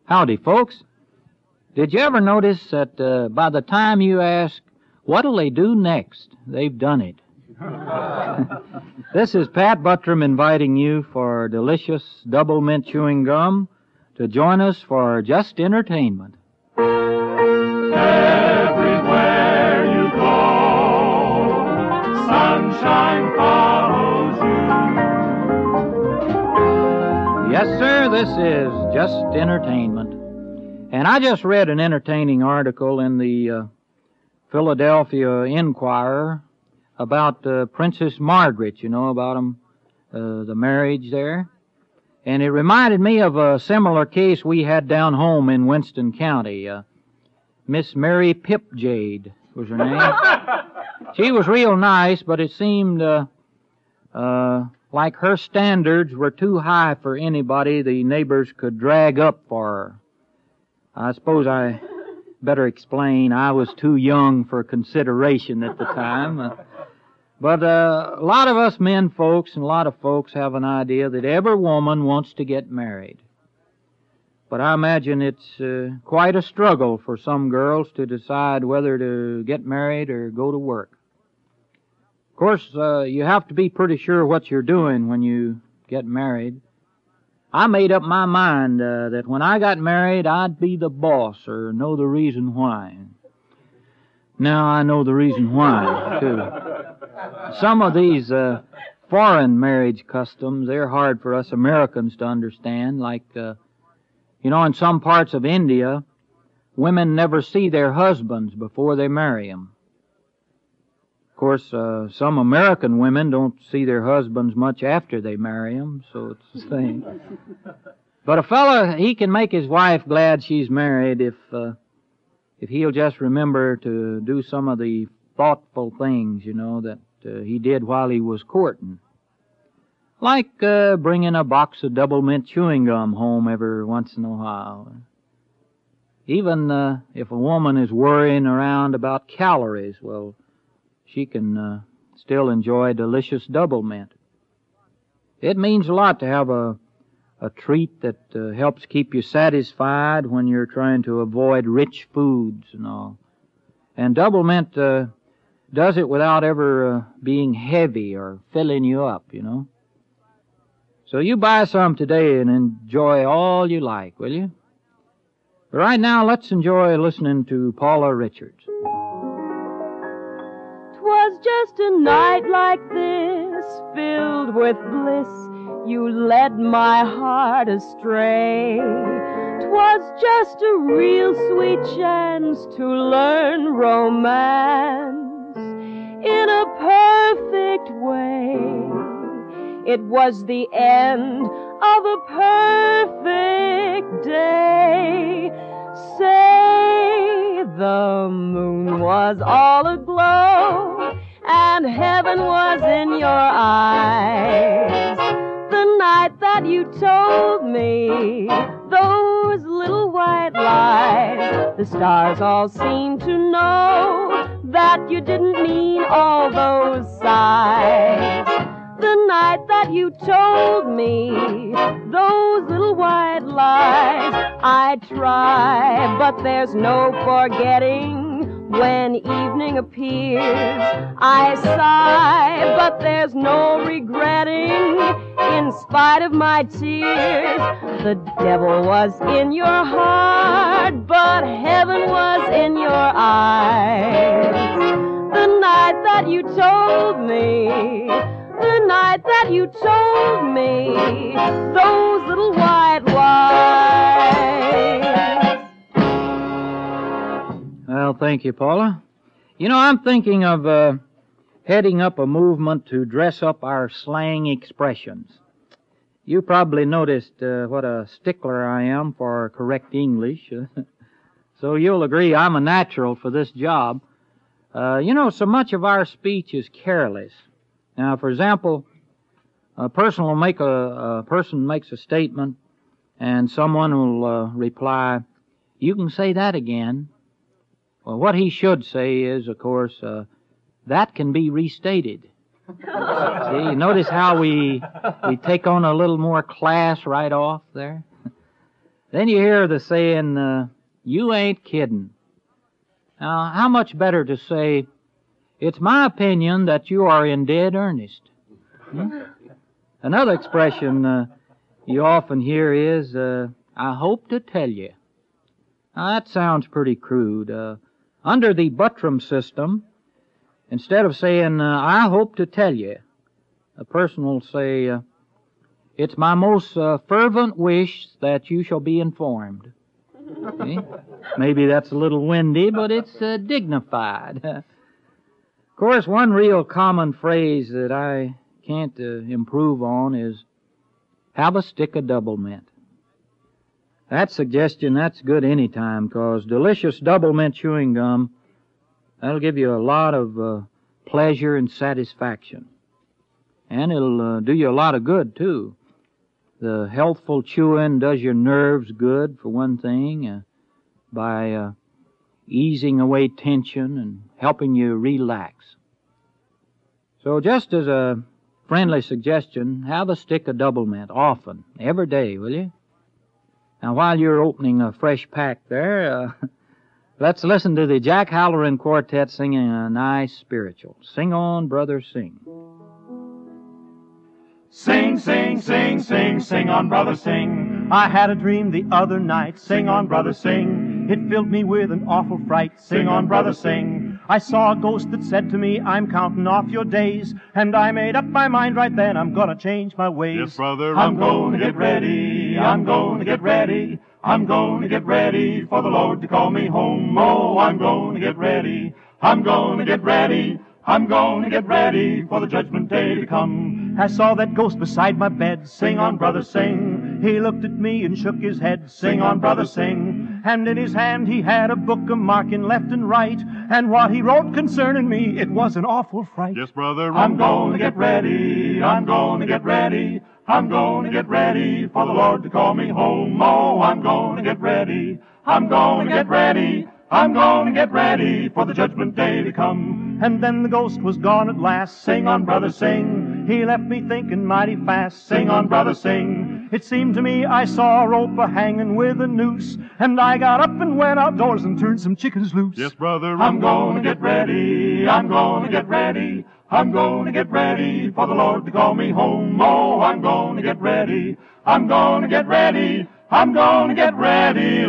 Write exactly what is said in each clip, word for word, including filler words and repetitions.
Howdy, folks. Did you ever notice that uh, by the time you ask, what'll they do next, they've done it? This is Pat Buttram inviting you for delicious double mint chewing gum to join us for just entertainment. Everywhere you go, sunshine follows you. Yes, sir, this is just entertainment. And I just read an entertaining article in the uh, Philadelphia Inquirer about uh, Princess Margaret, you know, about 'em, uh, the marriage there. And it reminded me of a similar case we had down home in Winston County. Uh, Miss Mary Pipjade was her name. She was real nice, but it seemed uh, uh, like her standards were too high for anybody the neighbors could drag up for her. I suppose I better explain I was too young for consideration at the time. Uh, but uh, a lot of us men folks and a lot of folks have an idea that every woman wants to get married. But I imagine it's uh, quite a struggle for some girls to decide whether to get married or go to work. Of course, uh, you have to be pretty sure what you're doing when you get married. I made up my mind uh, that when I got married, I'd be the boss or know the reason why. Now I know the reason why, too. Some of these uh, foreign marriage customs, they're hard for us Americans to understand. Like, uh, you know, in some parts of India, women never see their husbands before they marry them. Of course, uh, some American women don't see their husbands much after they marry them, so it's the same. But a fella, he can make his wife glad she's married if uh, if he'll just remember to do some of the thoughtful things, you know, that uh, he did while he was courting. Like uh, bringing a box of double mint chewing gum home every once in a while. Even uh, if a woman is worrying around about calories, well, she can uh, still enjoy delicious double mint. It means a lot to have a, a treat that uh, helps keep you satisfied when you're trying to avoid rich foods and all. And double mint uh, does it without ever uh, being heavy or filling you up, you know. So you buy some today and enjoy all you like, will you? But right now, let's enjoy listening to Paula Richards. 'Twas just a night like this, filled with bliss, you led my heart astray. 'Twas just a real sweet chance to learn romance in a perfect way. It was the end of a perfect day. Say, the moon was all aglow, and heaven was in your eyes. The night that you told me those little white lies, the stars all seemed to know that you didn't mean all those sighs. The night that you told me those little white lies, I try, but there's no forgetting when evening appears. I sigh, but there's no regretting in spite of my tears. The devil was in your heart, but heaven was in your eyes. The night that you told me, the night that you told me those little white lies. Well, thank you, Paula. You know, I'm thinking of uh, heading up a movement to dress up our slang expressions. You probably noticed uh, what a stickler I am for correct English. So you'll agree I'm a natural for this job. Uh, you know, so much of our speech is careless. Now, for example, a person will make a, a person makes a statement, and someone will uh, reply, "You can say that again." Well, what he should say is, of course, uh, that can be restated. See, notice how we we take on a little more class right off there. Then you hear the saying, uh, you ain't kidding. Now, how much better to say, it's my opinion that you are in dead earnest. Hmm? Another expression uh, you often hear is, uh, I hope to tell you. Now, that sounds pretty crude. Uh, under the Buttram system, instead of saying, uh, I hope to tell you, a person will say, uh, it's my most uh, fervent wish that you shall be informed. See? Maybe that's a little windy, but it's uh, dignified. Of course, one real common phrase that I can't uh, improve on is, have a stick of double mint. That suggestion, that's good any time, because delicious double mint chewing gum, that'll give you a lot of uh, pleasure and satisfaction. And it'll uh, do you a lot of good, too. The healthful chewing does your nerves good, for one thing, uh, by uh, easing away tension and helping you relax. So just as a friendly suggestion, have a stick of double mint often, every day, will you? Now, while you're opening a fresh pack there, uh, let's listen to the Jack Halloran Quartet singing a nice spiritual. Sing on, brother, sing. Sing, sing, sing, sing, sing on, brother, sing. I had a dream the other night. Sing on, brother, sing. It filled me with an awful fright. Sing on, brother, sing. I saw a ghost that said to me, I'm counting off your days. And I made up my mind right then, I'm gonna change my ways. Yes, brother, I'm gonna get ready. I'm gonna get ready. I'm gonna get ready for the Lord to call me home. Oh, I'm gonna get ready. I'm gonna get ready. I'm gonna get ready for the judgment day to come. I saw that ghost beside my bed. Sing on, brother, sing. He looked at me and shook his head. Sing on, brother, sing. And in his hand he had a book a marking left and right. And what he wrote concerning me, it was an awful fright. Yes, brother, I'm gonna get ready. I'm gonna get ready. I'm gonna get ready for the Lord to call me home. Oh, I'm gonna get ready. I'm gonna get ready. I'm gonna get ready for the judgment day to come. And then the ghost was gone at last. Sing on, brother, sing. He left me thinking mighty fast. Sing on, brother, sing. It seemed to me I saw a rope a-hanging with a noose. And I got up and went outdoors and turned some chickens loose. Yes, brother, I'm gonna get ready. I'm gonna get ready. I'm gonna get ready for the Lord to call me home. Oh, I'm gonna get ready. I'm gonna get ready. I'm gonna get ready,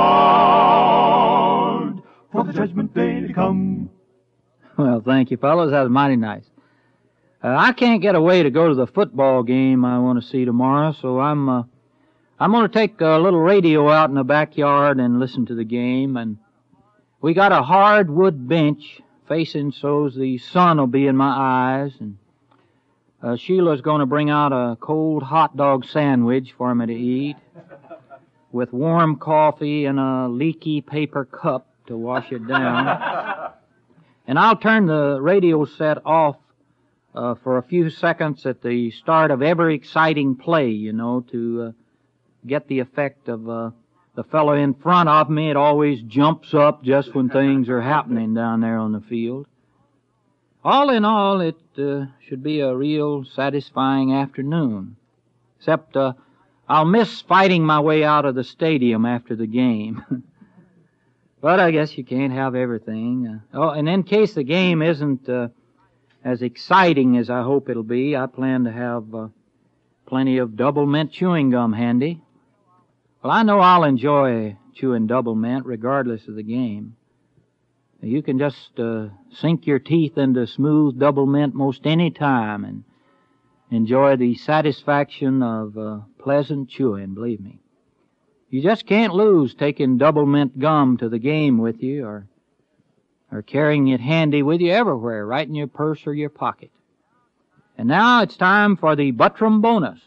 Lord, for the judgment day to come. Well, thank you, fellows. That was mighty nice. Uh, I can't get away to go to the football game I want to see tomorrow, so I'm uh, I'm going to take a little radio out in the backyard and listen to the game. And we got a hardwood bench facing so's the sun will be in my eyes. And uh, Sheila's going to bring out a cold hot dog sandwich for me to eat, with warm coffee and a leaky paper cup to wash it down. And I'll turn the radio set off uh, for a few seconds at the start of every exciting play, you know, to uh, get the effect of uh, the fellow in front of me. It always jumps up just when things are happening down there on the field. All in all, it uh, should be a real satisfying afternoon, except uh, I'll miss fighting my way out of the stadium after the game. But I guess you can't have everything. Uh, oh, and in case the game isn't uh, as exciting as I hope it'll be, I plan to have uh, plenty of double mint chewing gum handy. Well, I know I'll enjoy chewing double mint regardless of the game. You can just uh, sink your teeth into smooth double mint most any time and enjoy the satisfaction of uh, pleasant chewing, believe me. You just can't lose taking double mint gum to the game with you, or or carrying it handy with you everywhere, right in your purse or your pocket. And now it's time for the Buttram bonus.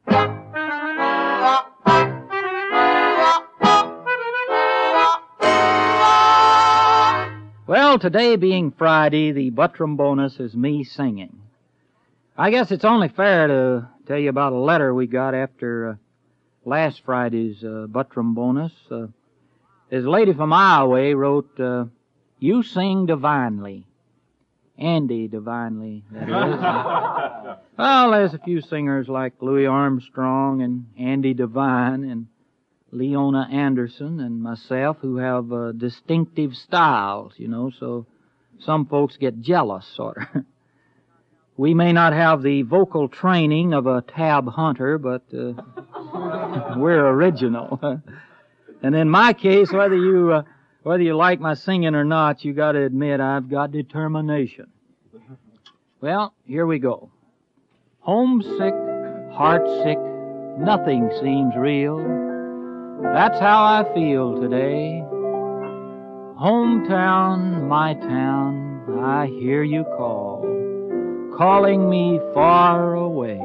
Well, today being Friday, the Buttram bonus is me singing. I guess it's only fair to tell you about a letter we got after uh, last Friday's uh, Buttram bonus. Uh, this lady from Iowa wrote, uh, you sing divinely. Andy divinely, that is. Well, there's a few singers like Louis Armstrong and Andy Devine, and Leona Anderson and myself, who have uh, distinctive styles, you know, so some folks get jealous, sort of. We may not have the vocal training of a Tab Hunter, but uh, we're original. And in my case, whether you uh, whether you like my singing or not, you got to admit I've got determination. Well, here we go. Homesick, heartsick, nothing seems real. That's how I feel today. Hometown, my town, I hear you call, calling me far away.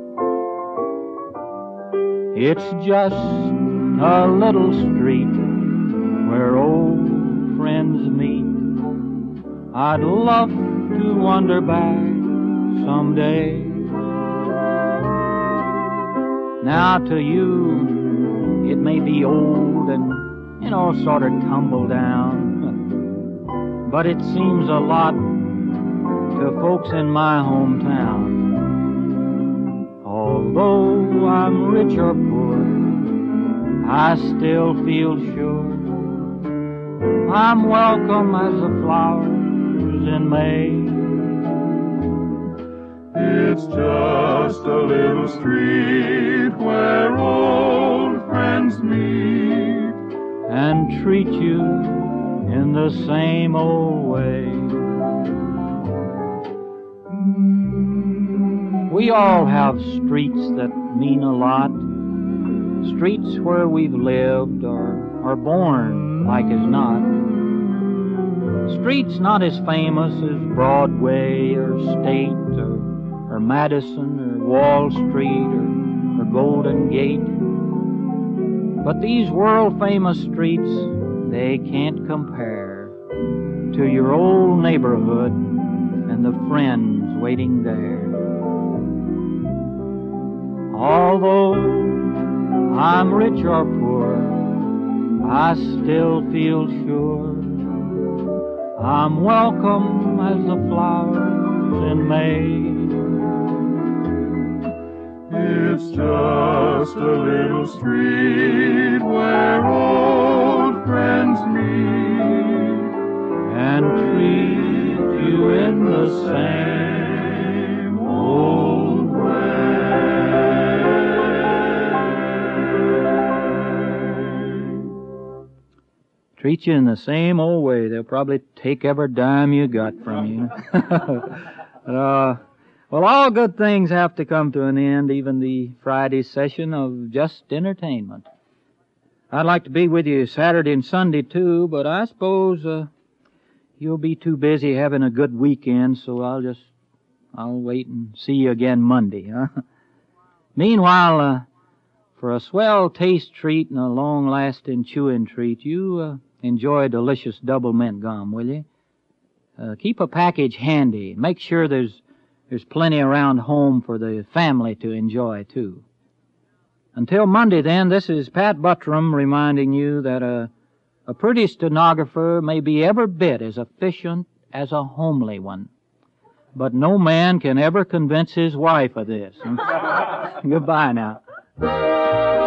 It's just a little street where old friends meet. I'd love to wander back someday. Now to you, it may be old and, you know, sort of tumble down, but it seems a lot to folks in my hometown. Although I'm rich or poor, I still feel sure I'm welcome as the flowers in May. It's just a little street where old friends meet and treat you in the same old way. We all have streets that mean a lot, streets where we've lived or are born like as not. Streets not as famous as Broadway or State or, or Madison or Wall Street or, or Golden Gate. But these world-famous streets, they can't compare to your old neighborhood and the friends waiting there. Although I'm rich or poor, I still feel sure I'm welcome as the flowers in May. It's just a little street where old friends meet and treat you in the same old way. Treat you in the same old way. They'll probably take every dime you got from you. uh, well, all good things have to come to an end, even the Friday session of Just Entertainment. I'd like to be with you Saturday and Sunday, too, but I suppose uh, you'll be too busy having a good weekend, so I'll just, I'll wait and see you again Monday, huh? Meanwhile, uh, for a swell taste treat and a long-lasting chewing treat, you uh, enjoy a delicious double mint gum, will you? Uh, keep a package handy. Make sure there's there's plenty around home for the family to enjoy, too. Until Monday, then, this is Pat Buttram reminding you that a, a pretty stenographer may be every bit as efficient as a homely one. But no man can ever convince his wife of this. Goodbye now.